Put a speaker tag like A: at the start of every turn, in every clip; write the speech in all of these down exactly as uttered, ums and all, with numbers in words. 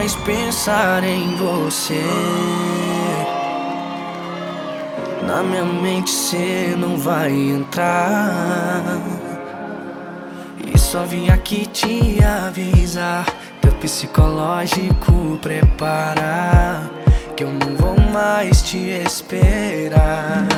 A: mais pensar em você. Na minha mente cê não vai entrar. E só vim aqui te avisar, teu psicológico prepara, que eu não vou mais te esperar.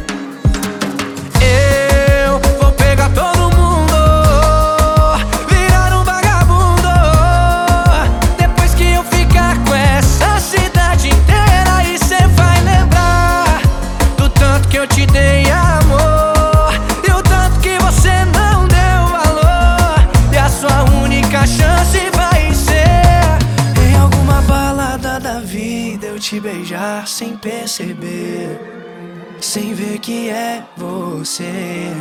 A: Eu vou pegar todo mundo, virar um vagabundo, depois que eu ficar com essa cidade inteira. E cê vai lembrar do tanto que eu te dei amor, e o tanto que você não deu valor. E a sua única chance vai ser em alguma balada da vida eu te beijar sem perceber, sem ver que é você.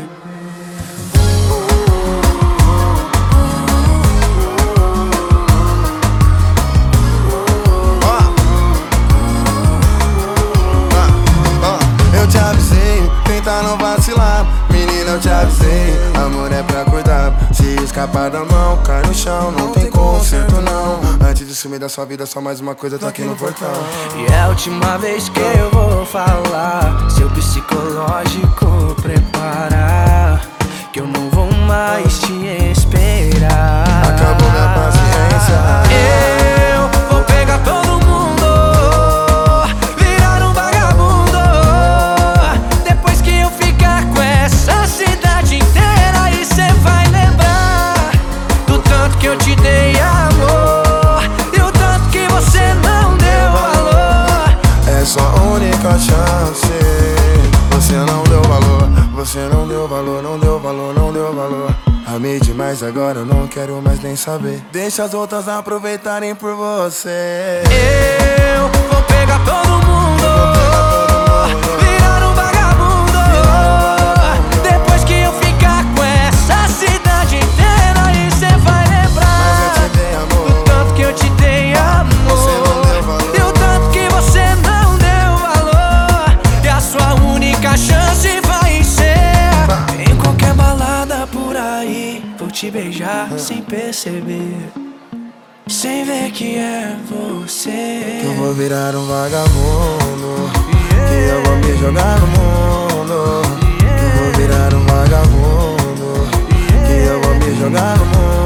B: Eu te avisei, tenta não vacilar. Menina, eu te avisei, amor é pra cuidar. Se escapar da mão, cai no chão, não tem conserto não. Antes de sumir da sua vida, só mais uma coisa, tô aqui no portão.
A: E é a última vez que eu vou falar, seu psicológico prepara, que eu não vou mais te esperar.
B: Acabou minha paciência.
A: Eu vou pegar todo mundo, virar um vagabundo, depois que eu ficar com essa cidade inteira. E cê vai lembrar do tanto que eu te dei amor, e o tanto que você não deu valor.
B: É sua única chance. Você não deu valor, você não deu valor, não deu valor, não deu valor. Amei demais, agora eu não quero mais nem saber. Deixa as outras aproveitarem por você.
A: Eu vou pegar todo mundo, virar um vagabundo, depois que eu ficar com essa cidade inteira. E cê vai lembrar
B: Mas eu te dei amor,
A: do tanto que eu te dei amor,
B: você não deu valor,
A: e o tanto que você não deu valor. E a sua única chance vai ser em qualquer balada por aí, vou te beijar sem perceber, sem ver que é você.
B: que eu vou virar um vagabundo, que eu vou me jogar no mundo, que eu vou virar um vagabundo, que eu vou me jogar no mundo.